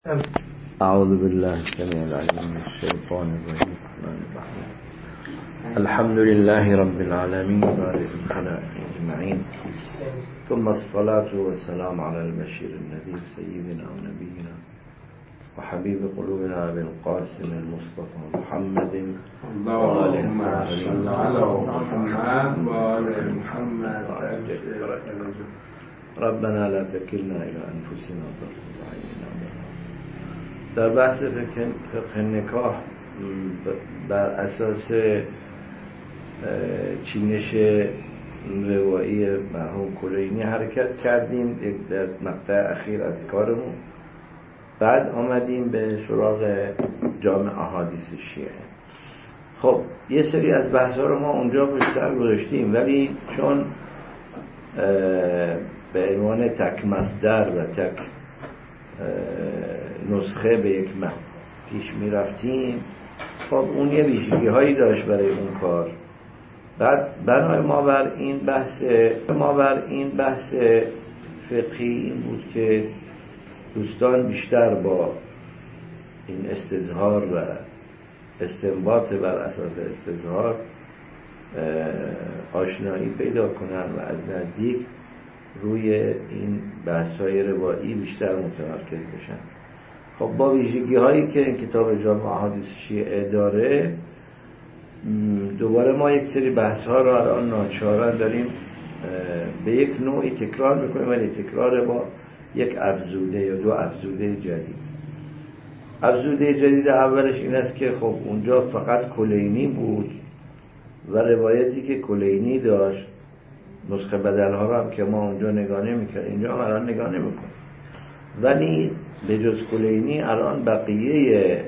أعوذ بالله السميع العليم من الشيطان الرجيم. الحمد لله رب العالمين بارئ الخلائق أجمعين، ثم الصلاة والسلام على البشير النذير سيدنا ونبينا وحبيب قلوبنا أبي القاسم المصطفى محمد اللهم صل على محمد وآل محمد. ربنا لا تكلنا إلى أنفسنا طرفة عين. در بحث فقه نکاح بر اساس چینش روایی مرحوم کلینی حرکت کردیم در مقطع اخیر از کارمون. بعد آمدیم به سراغ جامع احادیث شیعه. خب یه سری از بحث‌ها رو ما اونجا به سر گذاشتیم، ولی چون به عنوان تک مصدر و تک نسخه به یک متن پیش می رفتیم، خب اون یه ویژگی هایی داشت برای اون کار. بعد بنای ما بر این بحث فقهی این بود که دوستان بیشتر با این استظهار و استنباط بر اساس استظهار آشنایی پیدا کنن و از نزدیک روی این بحث‌های روایی بیشتر متمرکز بشن. خب با ویژگی هایی که این کتاب جامع احادیث شیعه داره، دوباره ما یک سری بحث ها رو الان ناچارا داریم به یک نوعی تکرار میکنیم، ولی تکرار با یک افزوده یا دو افزوده جدید. افزوده جدید اولش این است که خب اونجا فقط کلینی بود و روایتی که کلینی داشت، نسخه بدلها رو هم که ما اونجا نگاه نمی‌کردیم، اینجا هم الان نگاه نمی‌کنیم، ولی به جز کلینی الان بقیه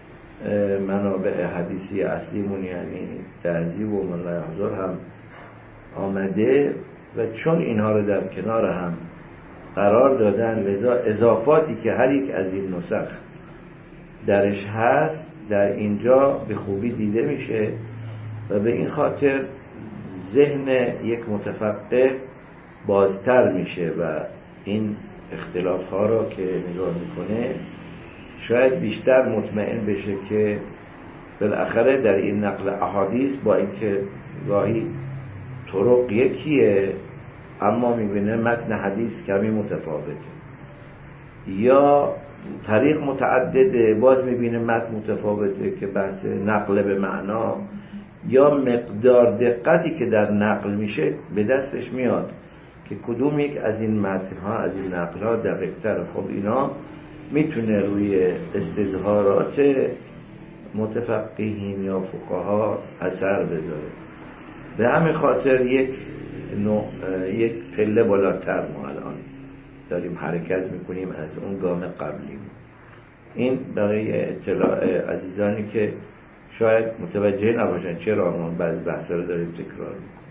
منابع حدیثی اصلیمون یعنی تهذیب و ملا احضار هم آمده و چون اینها رو در کنار هم قرار دادن، لذا اضافاتی که هر یک از این نسخ درش هست در اینجا به خوبی دیده میشه و به این خاطر ذهن یک متفقه بازتر میشه و این اختلاف ها را که نگاه میکنه شاید بیشتر مطمئن بشه که بالاخره در این نقل احادیث با اینکه گاهی طرق یکیه اما میبینه متن حدیث کمی متفاوته، یا طریق متعدده باز میبینه متن متفاوته که بحث نقل به معنا یا مقدار دقتی که در نقل میشه به دستش میاد که کدوم یک از این متن‌ها از این نقل‌ها دقیق‌تره. خب اینا میتونه روی استظهارات متفقهین یا فقها اثر بذاره. به همین خاطر یک پله بالاتر ما الان داریم حرکت میکنیم از اون گام قبلی. این برای اطلاع عزیزانی که شاید متوجه نباشن چرا ما بعضی بحثا رو داریم تکرار میکنیم.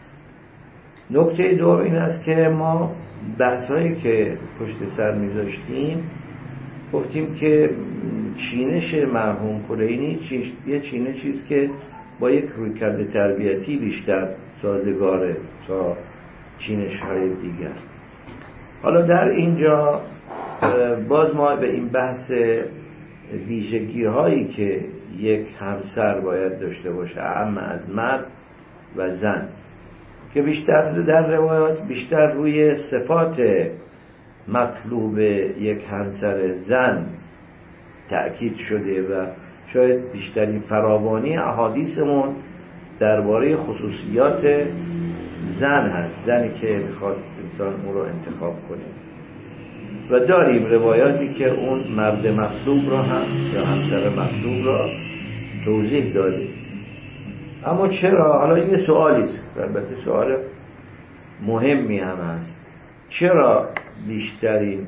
نکته دوم این است که ما بحثایی که پشت سر میذاشتیم گفتیم که چینش مرحوم کلینی یه چینشیست که با یک رویکرد تربیتی بیشتر سازگاره تا چینش های دیگر. حالا در اینجا باز ما به این بحث ویژگی هایی که یک همسر باید داشته باشه اعم از مرد و زن، که بیشتر در روایات بیشتر روی صفات مطلوب یک همسر زن تأکید شده و شاید بیشترین فراوانی احادیثمون درباره خصوصیات زن هست، زنی که میخواد انسان اون رو انتخاب کنه و داریم روایاتی که اون مرد مطلوب را هم یا همسر مطلوب را توضیح داده. اما چرا؟ حالا یه سوالیست، البته سوال مهمی هم هست، چرا بیشترین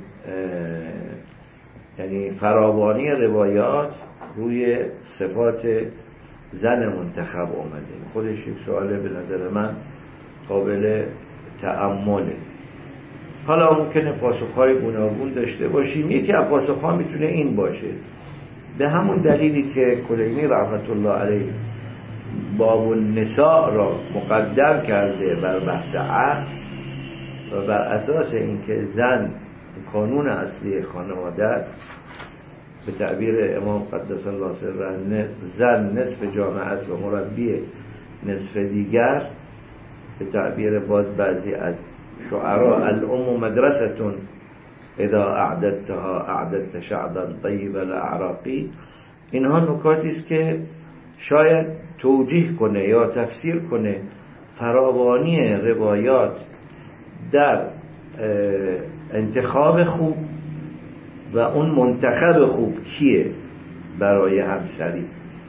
یعنی فراوانی روایات روی صفات زن منتخب آمده؟ خودش یک سواله به نظر من قابل تأمله. حالا ممکنه پاسخهای گوناگون داشته باشیم. یکی از پاسخها میتونه این باشه، به همون دلیلی که کلینی رحمت الله علیه باب النساء را مقدم کرده بر بحث عقل و بر اساس اینکه زن کانون اصلی خانواده است به تعبیر امام قدس الله سره زن نصف جامعه است و مربی نصف دیگر، به تعبیر باز بعضی از شعرا الام مدرستون اذا اعددتها اعددت شعبا طیب الاعراقی. اینها نکاتی است که شاید توجیه کنه یا تفسیر کنه فراوانی روایات در انتخاب خوب و اون منتخب خوب کیه برای همسری.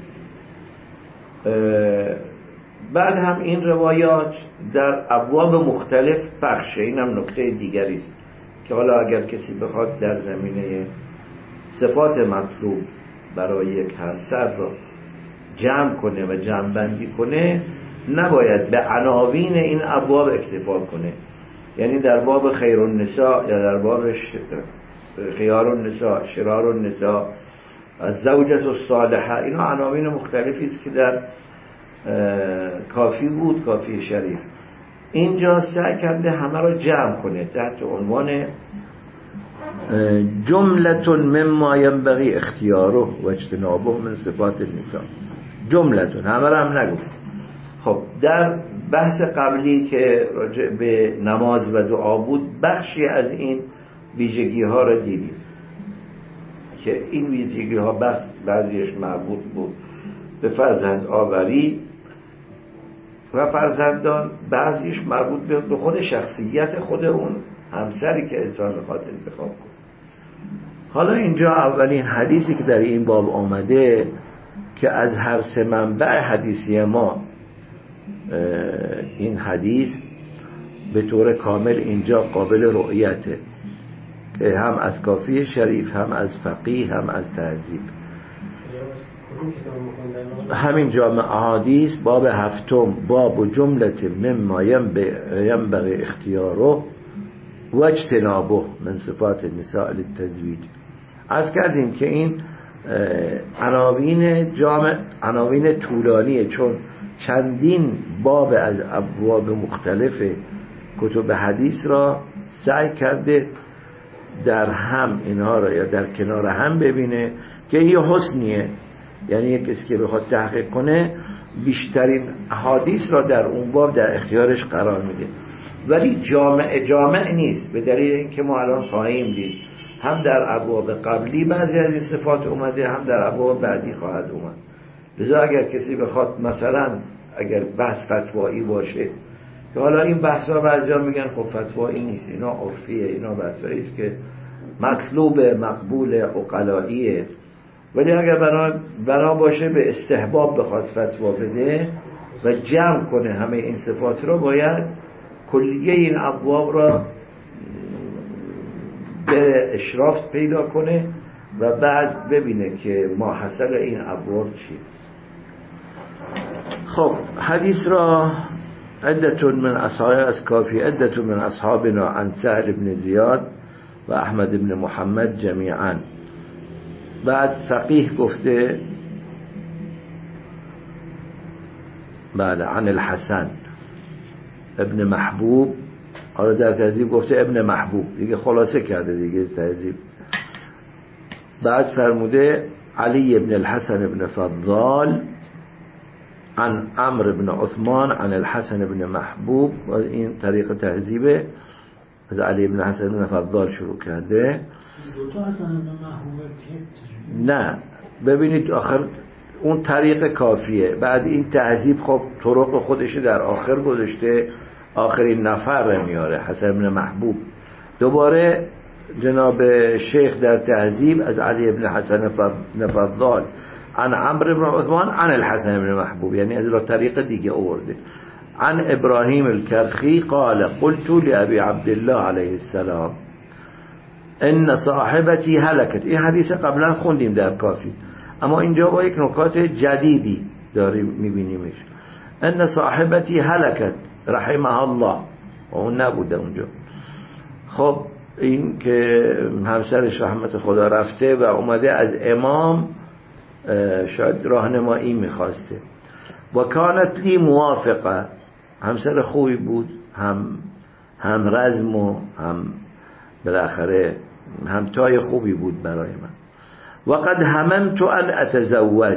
بعد هم این روایات در ابواب مختلف پخشه. این هم نکته دیگری است که حالا اگر کسی بخواد در زمینه صفات مطلوب برای یک همسر را جمع کنه و جمع بندی کنه، نباید به عناوین این ابواب اکتفا کنه. یعنی در باب خیر النساء یا در باب خیار النساء، شرار النساء، الزوجة الصالحه، اینا عناوین مختلفی است که در کافی بود، کافی شریف. اینجا سعی کرده همه را جمع کنه تحت عنوان جملة مما ينبغي اختیاره و اجتنابه من صفات النساء. جملة، همه را هم نگفت. خب در بحث قبلی که راجع به نماز و دعا بود، بخشی از این ویژگی ها را دیدیم که این ویژگی ها بعضیش مربوط بود به فرزند آوری و فرزندان، بعضیش مربوط به خود شخصیت خود اون همسری که انسان میخواد انتخاب کنه. حالا اینجا اولین حدیثی که در این باب آمده که از هر سه منبع حدیثی ما این حدیث به طور کامل اینجا قابل رؤیته، که هم از کافی شریف، هم از فقیه، هم از تهذیب. همین جامع احادیث باب هفتم، باب و جملت مما ینبغی اختیاره و اجتنابه من صفات النساء للتزویج. عرض کردیم که این عناوین جامع عناوین طولانیه، چون چندین باب از ابواب مختلف کتب حدیث را سعی کرده در هم اینها را یا در کنار هم ببینه که این حسنیه. یعنی یک کسی که بخواد تحقیق کنه بیشترین احادیث را در اون باب در اختیارش قرار میده، ولی جامع نیست، به دلیل اینکه ما الان خواهیم دید هم در ابواب قبلی بعضی از این صفات اومده، هم در ابواب بعدی خواهد اومد. لذا اگر کسی بخواد مثلا اگر بحث فتوایی باشه، که حالا این بحثا بعضیا میگن خب فتوایی نیست، اینا عرفیه، اینا بحثایی است که مطلوب مقبول عقلاییه، ولی اگر بنا باشه به استحباب بخواد فتوا بده و جمع کنه همه این صفات رو، باید کلیه این ابواب را به اشراف پیدا کنه و بعد ببینه که ماحصل این ابواب چیه. خب حدیث را عدة من اصحاب از کافی عدة من اصحابنا عن سهل بن زیاد و احمد بن محمد جمیعا. بعد فقیه گفته بعد عن الحسن ابن محبوب، حالا در تهذیب گفته ابن محبوب، دیگه خلاصه کرده دیگه تهذیب. بعد فرموده علی ابن الحسن ابن فضال عن عمرو بن عثمان عن الحسن ابن محبوب، و این طریق تهذیبه. از علی ابن حسن ابن فضال شروع کرده. نه ببینید آخر اون طریق کافیه، بعد این تهذیب خب طرق خودش در آخر گذاشته، آخرین نفر میاره حسن ابن محبوب. دوباره جناب شیخ در تهذیب از علی ابن حسن فضال عن عمرو بن عثمان عن الحسن ابن محبوب، یعنی از طریق دیگه آورده. عن ابراهیم الکرخی قال قلت لأبي عبد الله علیه السلام ان صاحبتی هلکت. این حدیث قبلا خوندیم در کافی، اما اینجا با یک نکات جدیدی داریم میبینیمش. ان صاحبتی هلکت رحمها الله، و اون نبوده اونجا. خب این که همسرش رحمت خدا رفته و اومده از امام شاید راهنمایی میخواسته. و کانت لی موافقه، همسر خوبی بود، هم رزم و هم بالاخره همتای خوبی بود برای من. و قد هممت ان اتزوج،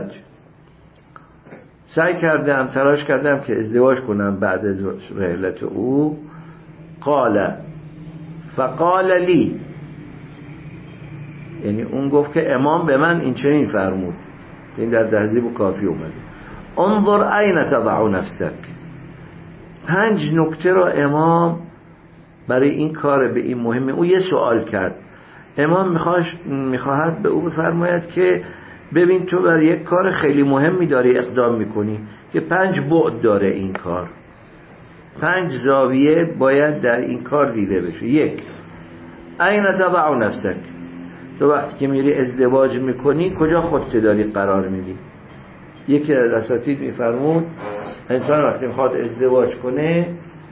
سعی کردم تلاش کردم که ازدواج کنم بعد از رحلت او. قال فقال لی، یعنی اون گفت که امام به من این چنین فرمود، این در تهذیب و کافی اومده، انظر این تضع نفسک. 5 نکته را امام برای این کار به این مهمه او یه سوال کرد. امام میخواهد به او بفرماید که ببین تو برای یک کار خیلی مهمی داری اقدام میکنی که 5 بعد داره این کار، 5 زاویه باید در این کار دیده بشه. 1 این تضع نفسک، تو وقتی که میری ازدواج میکنی کجا خودت داری قرار میدی؟ یکی از اساتید میفرمود انسان وقتی میخواد ازدواج کنه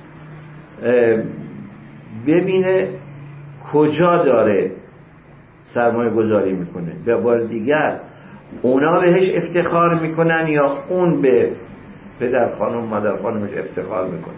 ببینه کجا داره سرمایه گذاری میکنه. به بار دیگر اونا بهش افتخار میکنن یا اون به پدر خانم مادر خانمش افتخار میکنه؟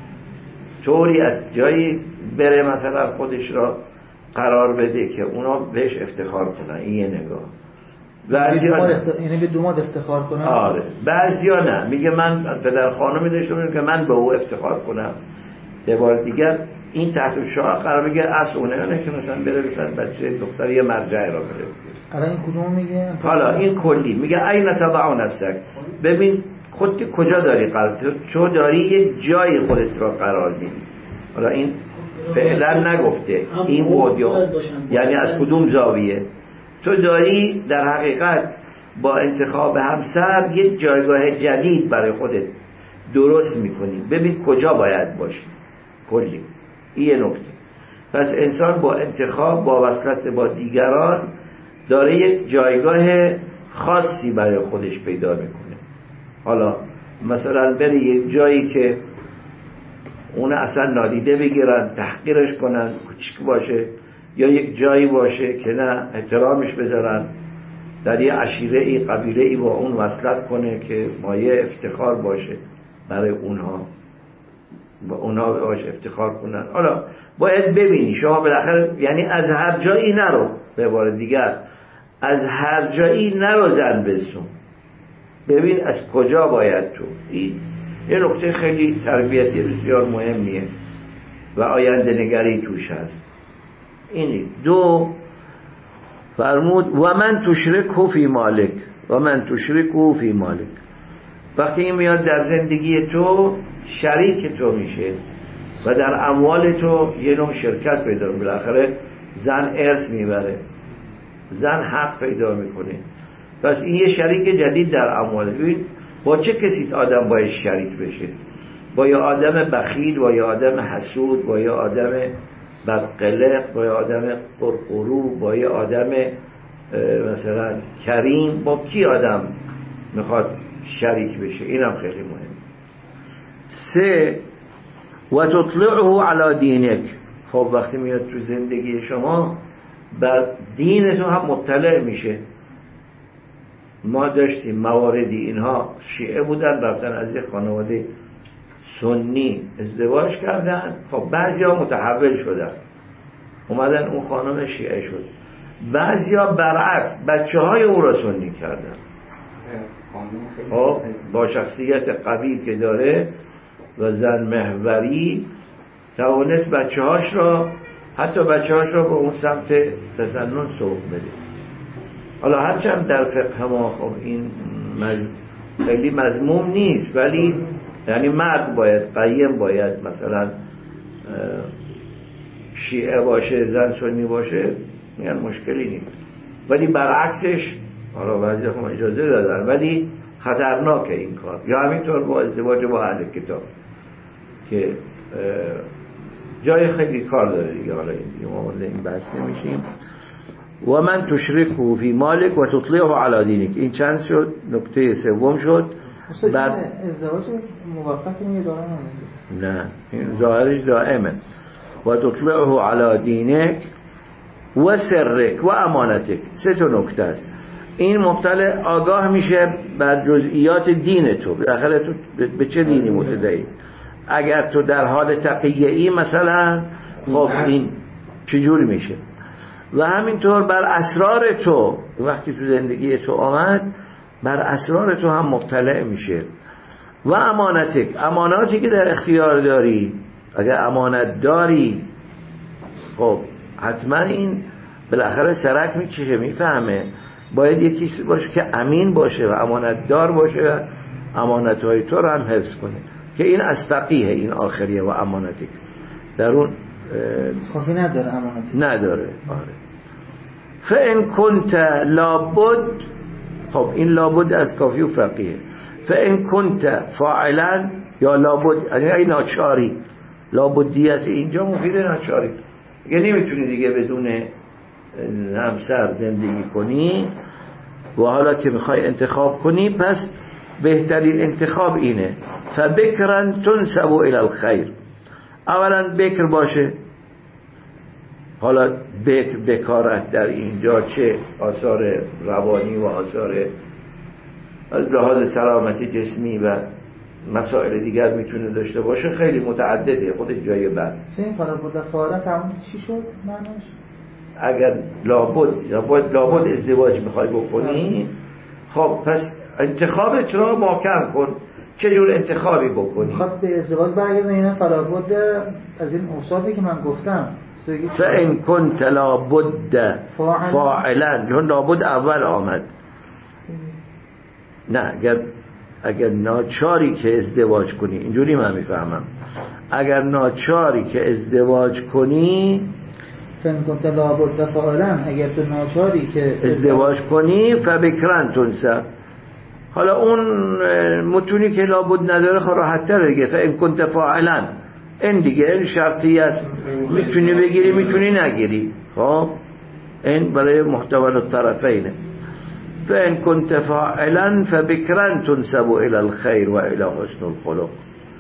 طوری از جایی بره مثلا خودش را قرار بده که اونا بهش افتخار کنن. این یه نگاه. یعنی به دوماد افتخار کنن. آره. بعضیا نه، میگه من پدر خانمی داشته باشم که من به او افتخار کنم. یه بار دیگر این تحت شعار قرار بگه اصل اونه که مثلا بره بسن بچه دختر یه مرجع را بره. الان این کدوم میگه؟ حالا این کلی میگه این تضع نفسک، ببین خودت کجا داری قرار، چو داری یه جای خودت را قرار میدی. حالا این فعلا نگفته این بود یعنی از کدوم زاویه. تو داری در حقیقت با انتخاب همسر یه جایگاه جدید برای خودت درست میکنی، ببین کجا باید باشی. کلی این یه نکته. پس انسان با انتخاب با وصلت با دیگران داره یک جایگاه خاصی برای خودش پیدا میکنه. حالا مثلا بری یک جایی که اون اصلا نادیده بگیرن، تحقیرش کنن، کوچیک باشه، یا یک جایی باشه که نه احترامش بذارن، در یه عشیره ای قبیله ای با اون وصلت کنه که مایه افتخار باشه برای اونها، با اونها باش افتخار کنن. حالا باید ببینی شما بالاخره، یعنی از هر جایی نرو، به بار دیگر از هر جایی نرو زن بزن، ببین از کجا باید تو. این یه نکته خیلی تربیتی بسیار مهمیه و آینده نگری توش هست. اینی 2 فرمود و من تشرکه فی مالک، و من تشرکه فی مالک. وقتی این میاد در زندگی تو شریک تو میشه و در اموال تو یه نوع شرکت پیدا میکنه. بالاخره زن ارث میبره، زن حق پیدا میکنه، پس این یه شریک جدید در اموال. ببین با چه کسی آدم باید شریک بشه؟ با یه آدم بخیل، با یه آدم حسود، با یه آدم بدقلق، با یه آدم قرقرو، با یه آدم مثلا کریم. با کی آدم میخواد شریک بشه؟ اینم خیلی مهم. 3 و تطلعه علی دینک. خب وقتی میاد تو زندگی شما بر دین تو هم مطلع میشه. ما داشتیم مواردی اینها شیعه بودن، رفتن از یک خانواده سنی ازدواج کردن، خب بعضیا متحول شدن اومدن اون خانم شیعه شد، بعضیا برعکس بچه های او را سنی کردن. خب با شخصیت قوی که داره و زن محوری توانست بچه هاش را، حتی بچه هاش را به اون سمت تسنن سوق بده. حالا هرچند در فقه ما خب این خیلی مذموم نیست، ولی یعنی مرد باید قیم باید مثلا شیعه باشه زن سنی باشه، میگن مشکلی نیست، ولی برعکسش حالا بعضی هم اجازه دادن ولی خطرناکه این کار. یا همینطور با ازدواج با اهل کتاب که جای خیلی کار داره دیگه. حالا ما وارد این بحث نمیشیم. و من تشرکه فی مالک و تطلعه علی دینک. این چند شد؟ نکته 3 شد. بعد ازدواج موقت میگه دائمه؟ نه این ظاهرش دائمه. و تطلعه علی دینک و سرک و امانتک. 3 نکته است. این مطلع آگاه میشه بر جزئیات دین تو. بالاخره تو به چه دینی متدی؟ اگر تو در حال تقیه‌ای مثلا، خب این چجور میشه؟ و همینطور بر اسرار تو، وقتی تو زندگی تو آمد بر اسرار تو هم مطلع میشه. و امانتک، اماناتی که در اختیار داری، اگر امانت داری خب حتما این بالاخره سرک میکشه، میفهمه باید یکی باشه که امین باشه و امانت دار باشه و امانتهای تو رو هم حفظ کنه، که این از فقیه این آخریه. و امانتک در اون کافی نداره امانت نداره. آره. فان کنت لابد، خب این لابد از کافی و فقیه. فان کنت فاعلا یا لابد یعنی این ناچاری، لابدیت اینجا مفید ناچاری، یعنی نمیتونی دیگه بدون همسر زندگی کنی و حالا که میخوای انتخاب کنی پس بهترین انتخاب اینه. فبکرا تنسب الى الخیر، اولا بکر باشه. حالا بکارت در اینجا چه آثار روانی و آثار از لحاظ سلامتی جسمی و مسائل دیگر میتونه داشته باشه، خیلی متعدده، خود جای بحث. چه این فعلا بوده فعلا تمام چی شد معناش؟ اگر لابد ازدواج میخوای بکنی خب پس انتخابت را محکم کن. چه جور انتخابی بکنی؟ خب به ازدواج برگردن، اینا فلابد از این اوصافی که من گفتم. فإن كنت لابد فاعلا، چون لابد اول آمد. نه اگر ناچاری که ازدواج کنی، اینجوری من میفهمم، اگر ناچاری که ازدواج کنی، فإن كنت لابد فاعلا، اگر تو ناچاری که ازدواج کنی فبکرن تنسب. حالا اون متونی که لابد نداره خب راحت تره دیگه. فإن كنت فاعلا این دیگه این شرطی است، میتونی بگیری میتونی نگیری. خب این برای محتمل الطرفینه. فإن كنت فاعلا فبکرا تنسب الى الخیر و الى حسن الخلق.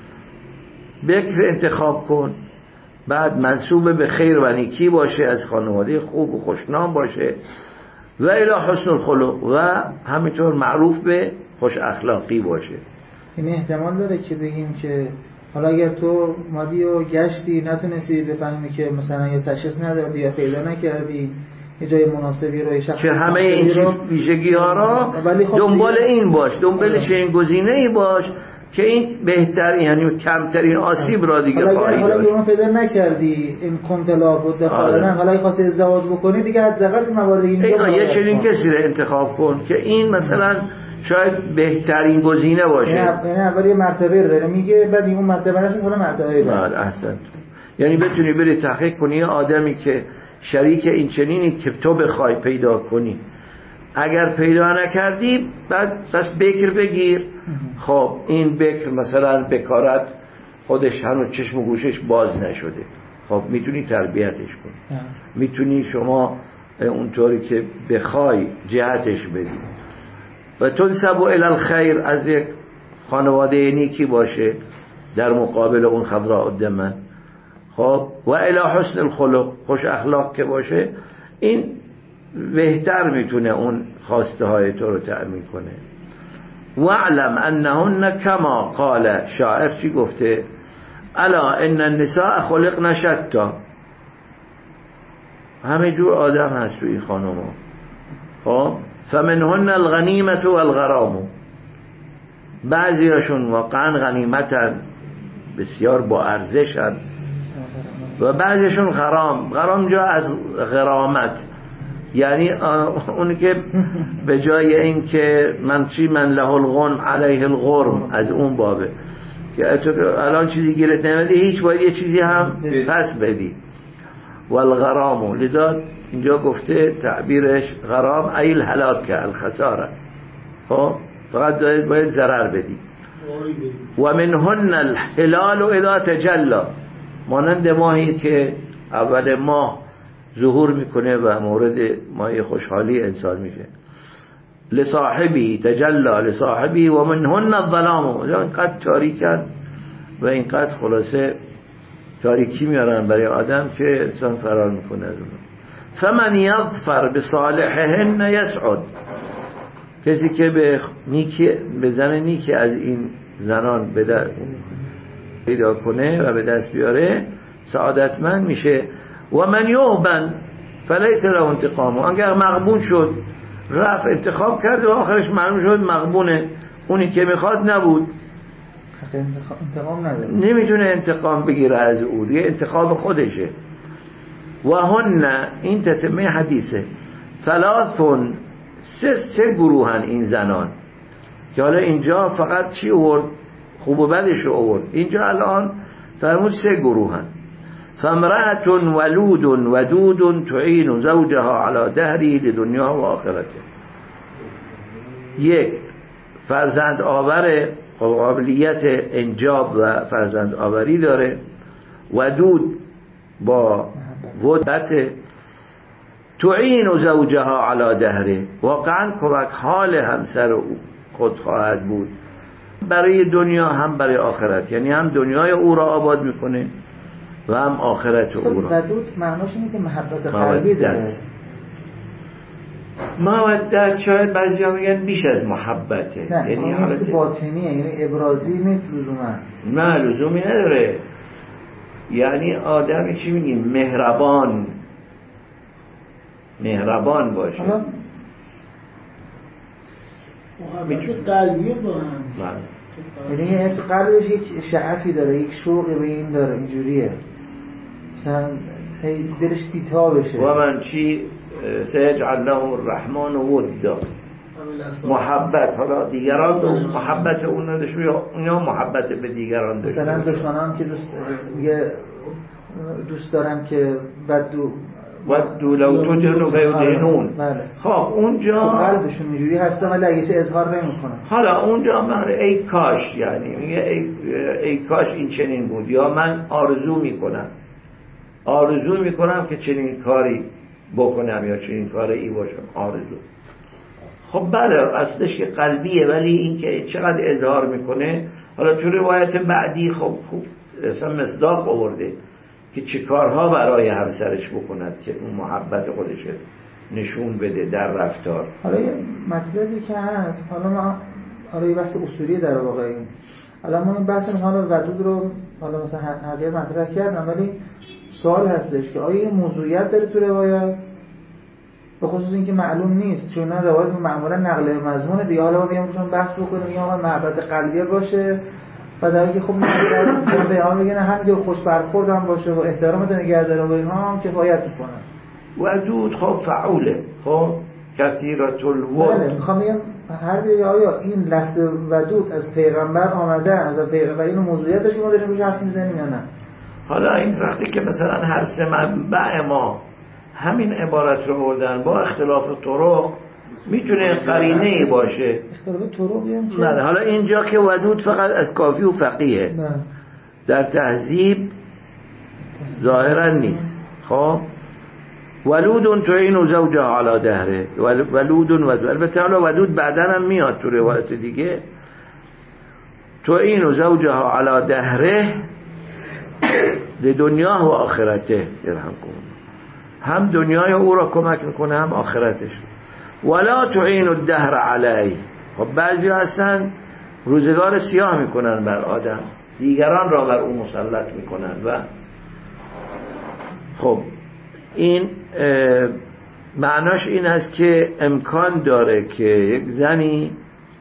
بکر انتخاب کن، بعد منسوب به خیر و نیکی باشه، از خانواده خوب و خوشنام باشه، و الى حسن الخلق و همینطور معروف به خوش اخلاقی باشه. این احتمال داره که بگیم که حالا اگر تو مادی و گشتی نتونستی بفهمی که مثلا یه تشخیص نداری یا پیدا نکردی یه جای مناسبی رو، شخص که همه این ویژگی ها را دنبال این باش، دنبال چنین گزینه‌ای باش که این بهتر، یعنی کمترین آسیب را دیگه خواهی داشت. حالا اگه پیدا نکردی این کنت لابد فعلا، حالا اگه خواستی ازدواج بکنی دیگه حداقل موارد اینجا یه چنین کسی رو انتخاب کن که این مثلا شاید بهترین گزینه باشه. یعنی اول یه مرتبه داره میگه، بعد اون مرتبه نشه حالا مرتبه بعد. احسن. یعنی بتونی بری تحقیق کنی آدمی که شریک این چنینی که تو بخوای پیدا کنی. اگر پیدا نکردی بعد بس بکر بگیر. خب این بکر مثلا بکارت خودش هنوز چشم و گوشش باز نشده، خب میتونی تربیتش کنی، میتونی شما اونطوری که بخوای جهتش بدی. و تنسب الی الخیر، از یک خانواده نیکی باشه در مقابل اون خضراء الدمن. خب و الی حسن الخلق، خوش اخلاق که باشه، این بهتر میتونه اون خواسته های تو رو تأمین کنه. واعلم انهن کما قال، شاعر چی گفته؟ الا ان النساء خلقن شتا، همه جور آدم هست تو این خانوما. خب فمنهن الغنیمة والغرام، بعضیاشون واقعا غنیمتن، بسیار با ارزشن، و بعضیشون غرام جا از غرامت، یعنی اون که به جای این که من له الغنم علیه الغرم، از اون بابه که الان چیزی گیرت نمیدی هیچ، باید یه چیزی هم پس بدی. والغرام، لذا اینجا گفته تعبیرش غرام ایل هلاک، الخساره. خب فقط باید ضرر بدی. و منهن الهلال اذا تجلی، مانند ماهی که اول ماه ظهور میکنه و مورد ماه خوشحالی انسان میشه. لصاحبی تجلی لصاحبی و منهن الظلام، اینقدر تاریکن و اینقدر خلاصه تاریکی میارن برای آدم که انسان فرار میکنه از اون. فمن یظفر بصالحهن یسعد، کسی که به زن نیکی از این زنان به دست پیدا کنه و به دست بیاره سعادتمند میشه. و من یهبن فلیس له انتقام، اگر مغبون شد رفت انتخاب کرد و آخرش معلوم شد مغبونه، اونی که میخواد نبود، انتقام نداره، نمیتونه انتقام بگیره از او، یه انتخاب خودشه. و هن، این تتمه حدیثه، ثلاثون، سه گروهن این زنان که حالا اینجا فقط چی آورد؟ خوب و بدش رو آورد. اینجا الان فرمود سه گروهن. فامرأة ولود ودود تعین زوجها علی دهری لدنیا و آخرته. یک، فرزند آور، قابلیت انجاب و فرزند آوری داره، ودود با ودت، تعین زوجها علی دهره، واقعا کمک حال همسر او خود خواهد بود برای دنیا هم برای آخرت، یعنی هم دنیای او را آباد میکنه و هم آخرت او را. ودود معناش اینه که محبت قلبی داره. مودت شاید بعضی ها میگن بیش از محبته، یعنی حالت باطنیه، یعنی ابرازی نیست لزوما. نه لزومی نداره، یعنی آدمی چی میگیم مهربان باشه. محبت قلبی دارن، یعنی تو قلبش یک شعفی داره، یک شوقی به این داره، اینجوریه مثلا دلش بی‌تا بشه. و من چی سیجعل لهم الرحمن ودا، محبت. حالا دیگران به محبت اون نداشت یا محبت به دیگران داشت. مثلا دشمنان که دوست دارن که ودو لو تدهنو فیدهنون. خب اونجا قلبشون اینجوری هست ولی اگه چه اظهار نمی‌کنن. حالا اونجا من ای کاش، یعنی میگه ای کاش این چنین بود، یا من آرزو میکنم که چنین کاری بکنم یا چنین کاری باشم، آرزو. خب بله اصلش که قلبیه، ولی این که چقدر اظهار میکنه. حالا تو روایت بعدی خب خوب اصلا مصداق آورده که چه کارها برای همسرش بکند که اون محبت خودش نشون بده در رفتار. حالا یه مطلبی که هست، حالا یه بحث اصولی در واقع این. حالا ما این بحث حالا ودود رو حالا مثلا هر مطرح کردم، ولی سوال هستش که آیا این موضوعیت داره تو روایت؟ به خصوص اینکه معلوم نیست، چون روایت معمولا نقل مضمون دیگه. حالا ما میگم چون بحث بکنیم یا محبت قلبی باشه و در حالی که خب چون پیغمبر میگه هم که خوش برخورد هم باشه و احترامت نگه داره و اینها هم کفایت میکنه. ودود خب فعوله، خب کثیرة الود. بله میخوام بگم آیا این لفظ ودود از پیغمبر آمده، از پیغمبر این موضوعیتش که ما داریم روش حرف میزنیم یا نه؟ حالا این وقتی که مثلا هر سه منبع ما همین عبارت رو بردن با اختلاف طرق، میتونه قرینه‌ای باشه. اختلاف طرق یعنی چه؟ نه حالا اینجا که ودود فقط از کافی و فقیه، در تهذیب ظاهرا نیست. خب ولود تعین زوجها علی دهره، ولود البته حالا ودود بعداً هم میاد تو روایت دیگه، تعین زوجها علی دهره لدنیا و آخرته، هم دنیای او را کمک میکنه هم آخرتش. ولا تعین الدهر علیه. خب بعضی هستن روزگار سیاه میکنن بر آدم، دیگران را بر او مسلط میکنن و خب این معناش این است که امکان داره که یک زنی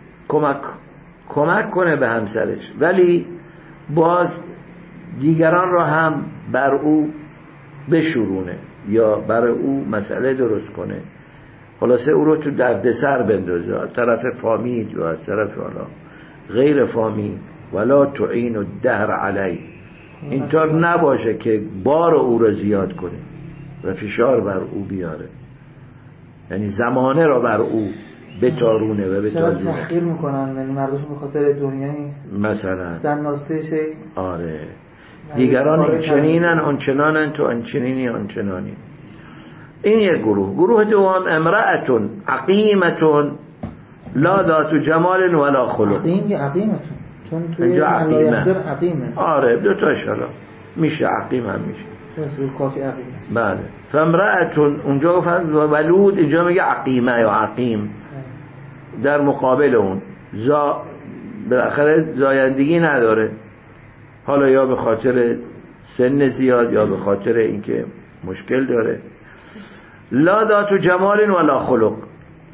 کمک کنه به همسرش ولی باز دیگران را هم بر او بشورونه یا برای او مسئله درست کنه، خلاصه او رو تو دردسر بندازه از طرف فامیل یا از طرف حالا غیر فامیل. ولا تعین الدهر علی، اینطور نباشه که بار او رو زیاد کنه و فشار بر او بیاره، یعنی زمانه را بر او بتارونه و بتازونه. چرا تحقیر میکنن مردم به خاطر دنیایی مثلا دناسته شی؟ آره دیگران این چنینن آنچنانن تو آنچنینی آنچنانی. این یک گروه دوم امرأتون عقیمتون لا ذات جمال ولا خلق. عقیمتون چون توی عقیمه. آره دو تاش حالا میشه عقیم هم میشه کافی عقیم. بله. فامرأتون اونجا گفتن ولود، اینجا میگه عقیمه یا عقیم در مقابل اون بالاخره زایندگی نداره، حالا یا به خاطر سن زیاد یا به خاطر اینکه مشکل داره. لا ذات جمال ولا خلق،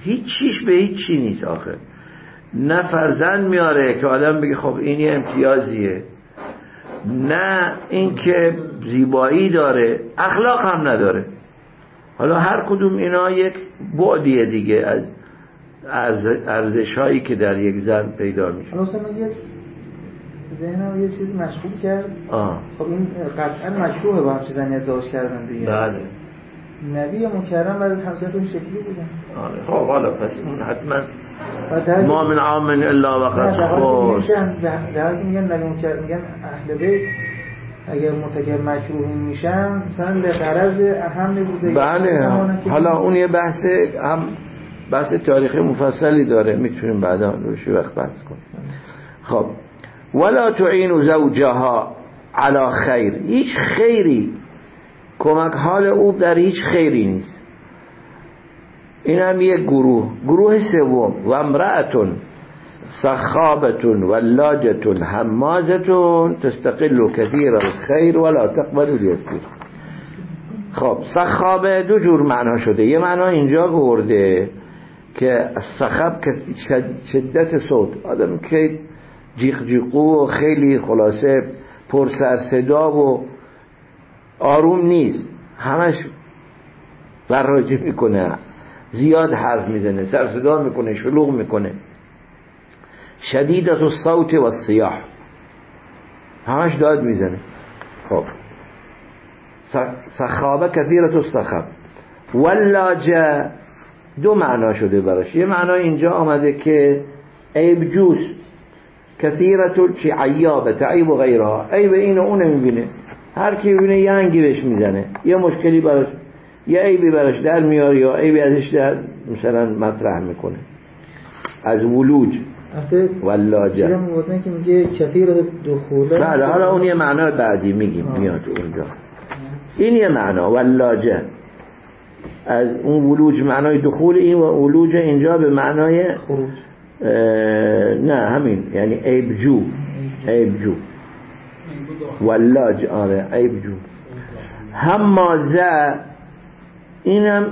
هیچ چیش به هیچ چی نیست آخه. نه فرزند میاره که آدم بگه خب این یه امتیازیه، نه این که زیبایی داره، اخلاق هم نداره. حالا هر کدوم اینا یک بعدیه دیگه از ارزش هایی که در یک زن پیدا میشه. حالا من یک ذهنم یه چیزی مشغول کرد. خب این قطعا مشروعه با همچه زنی ازدواج کردن دیگه. بله. نبی مکرم بعد از همسرتون شکلی بودن. خب حالا پس اون حتما ما من عام الا وقد خود. در حالی میگن نبی مکرم، میگن اهل بیت اگر مرتکب مکروه میشن مثلا لغرض اهم بوده. بله. حالا اون یه بحث تاریخی مفصلی داره، میتونیم بعدا روش وقت بحث کنیم. خب ولا تعین زوجها علی خیر، هیچ خیری کمک حال او در هیچ خیری نیست. این هم یک گروه سوم، و امرأتون سخابتون ولاجتون حمازتون تستقل کثیر الخیر ولا تقبل الیسیر. خب سخابه دو جور معنا شده. یه معنا اینجا گورده که سخاب که شدت صوت، آدم که جیغ جیغو و خیلی خلاصه پر سر صدا و آروم نیست، همش براجی میکنه، زیاد حرف میزنه، سر صدا میکنه، شلوغ میکنه، شدیدت الصوت و الصیاح، همش داد میزنه. خب سخابه کثیرت السخب. ولاجه دو معنا شده براش. یه معنا اینجا آمده که عیب جوز، کثیرت چی عیابه، تعیب و غیرها، عیب این و اون میبینه، هر کی ببینه یه انگی بهش میزنه، یه مشکلی براش، یه عیبی براش در میاره یا عیبی ازش در مثلا مطرح میکنه. از ولوج ولاجه چیزی میگفتن که میگه کثیر دخوله. بله حالا اون یه معنا بعدی میگیم میاد اونجا. این یه معنا ولاجه از اون ولوج معنای دخول، این ولوج اینجا به معنای خروج. نه همین یعنی عیب جو ولاج. آره عیب جو. همازه اینم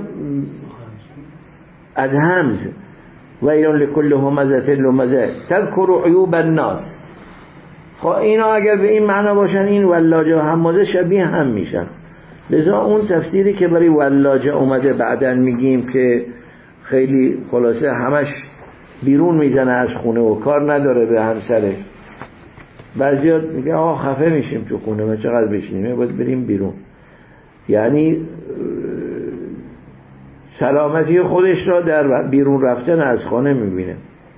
از همز، ویل لکل همزه لمزه تذکر عیوب الناس. خب اینا اگر به این معنا باشن این ولاجه و همازه شبیه هم میشن. لذا اون تفسیری که برای ولاجه اومده بعدن میگیم که خیلی خلاصه همش بیرون میزنه از خونه و کار نداره به همسرش. بعضیا میگه آقا خفه میشیم تو خونه، ما چقدر بشینیم، باید بریم بیرون. یعنی سلامتی خودش را در بیرون رفتن از خانه میبینه.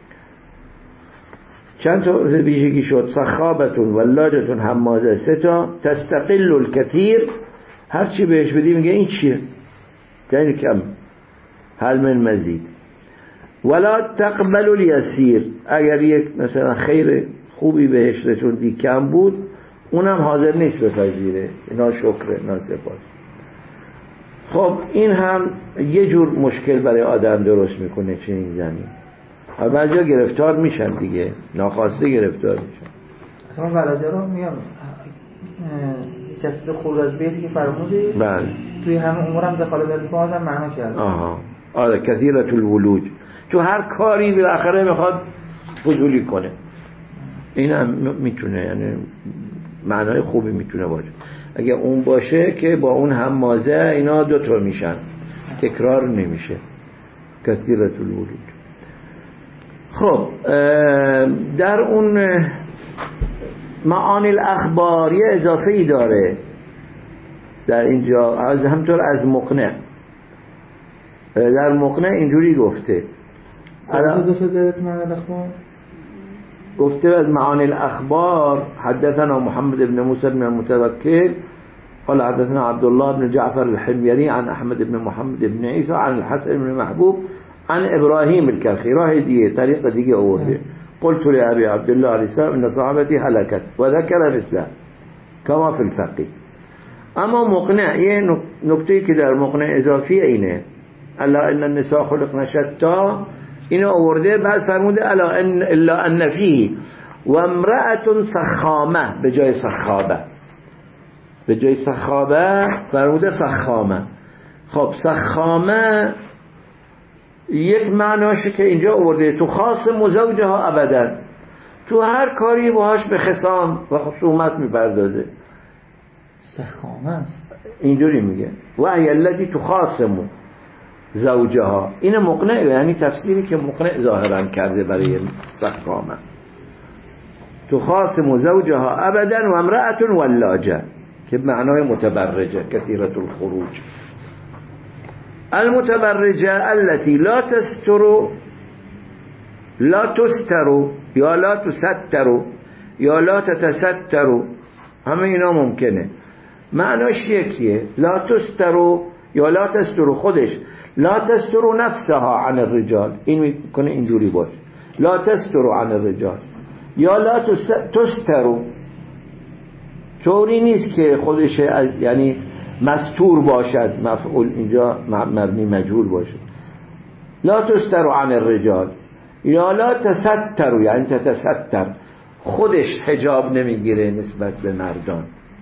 چند تا ویژگی شد. سخابتون ولاجتون حمازه، سه تا. تستقل الکثیر، هر چی بهش بدی میگه این چیه، یعنی کم، هل من مزید. ولا تقبل الیسیر، اگر یک مثلا خیر خوبی بهش رسوندی کم بود اونم حاضر نیست بپذیره، ناشکره، ناسپاس. خب این هم یه جور مشکل برای آدم درست میکنه چنین زنی. بعضیا گرفتار میشن دیگه، ناخواسته گرفتار میشن. اصلا ولاجه رو میگم کسی خود از بیتی که فرمودی بله توی همه امورم دخالت داره که آدم معنا کرده. آره کثیرت الولوج، تو هر کاری بالاخره میخواد فضولی کنه. این هم میتونه، یعنی معنای خوبی میتونه باشه. اگه اون باشه که با اون همازه اینا دوتا میشن، تکرار نمیشه. کثیرت الولوج. خب در اون معانی الاخبار یه اضافه ای داره در اینجا، از همطور از مقنع. در مقنع اینجوری گفته گفته از معانی الاخبار حدثنا محمد بن موسى بن المتوكل قال حدثنا عبد الله بن جعفر الحميري عن احمد بن محمد بن عيسى عن الحسن بن محبوب عن ابراهيم الكرخي. راه دیگه، طریق دیگه آورده. قلت لأبي عبد الله عليه السلام ان صحابتي هلكت وذكر مثله كما في الفقه. اما مقنع یه نکته که در مقنع اضافی اینه، الا ان النساء خلقن شتا، اینو آورده. بعد فرموده الا ان فيه و امرأة سخامه به جای سخابه، به جای سخابه فرموده سخامه. خب سخامه یک معناشه که اینجا آورده تو خاصم زوجها ابدا، تو هر کاری باهاش به خصام و خصومت میپردازه. سخامه است اینجوری میگه و هی التی تو خاصم زوجها. این مقنع، یعنی تفسیری که مقنع ظاهرا کرده برای سخامه. تو خاصم زوجها ابدا و امرأة ولاجه که معنای متبرجه کثیرة الخروج. المتبرجه التي لا تستر یا لا تستر یا لا تتستر، همه اینا ممکنه. معناش یکیه. لا تستر یا لا تستر خودش، لا تستر نفسها عن الرجال، این میکنه اینجوری باشه لا تستر عن الرجال، یا لا تستر طوری نیست که خودش یعنی مستور باشد، مفعول اینجا مبنی مجهول باشد. لا تستر عن الرجال یا لا تستر یعنی تتستر، خودش حجاب نمیگیره نسبت به مردان،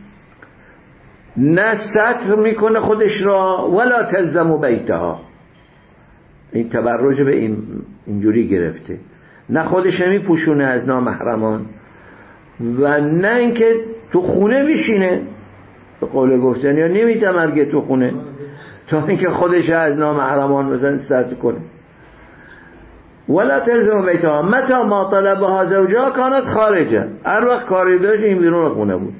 نه ستر میکنه خودش را، ولا تلزم بیتها، این تبرج به اینجوری گرفته، نه خودش نمیپوشونه از نامحرمان و نه اینکه تو خونه میشینه به قول گفتن یا نمیتمرگه تو خونه تا اینکه خودش از نامحرمان مثلا ستر کنه. ولا تلزم بیتها متى ما طلبها زوجها كانت خارجه، هر وقت کاری داشت این بیرون خونه بود.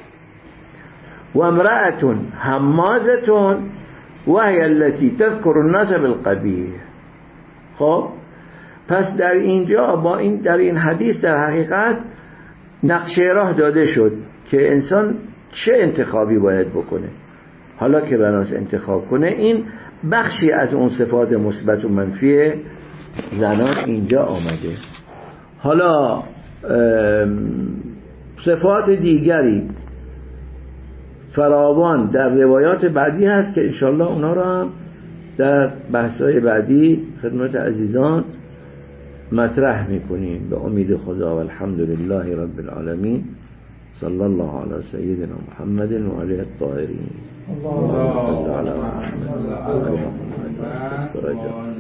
و امرأة همازة وهي التي تذكر الناس بالقبیح. خب پس در اینجا با این در این حدیث در حقیقت نقشه راه داده شد که انسان چه انتخابی باید بکنه. حالا که بناس انتخاب کنه، این بخشی از اون صفات مثبت و منفی زنان اینجا آمده. حالا صفات دیگری فراوان در روایات بعدی هست که انشاءالله اونا رو هم در بحث‌های بعدی خدمت عزیزان مطرح میکنیم به امید خدا. و الحمدلله رب العالمین. صلی الله علی سیدنا محمد و علیه الطاهرین. اللهم صل علی محمد و علی محمد.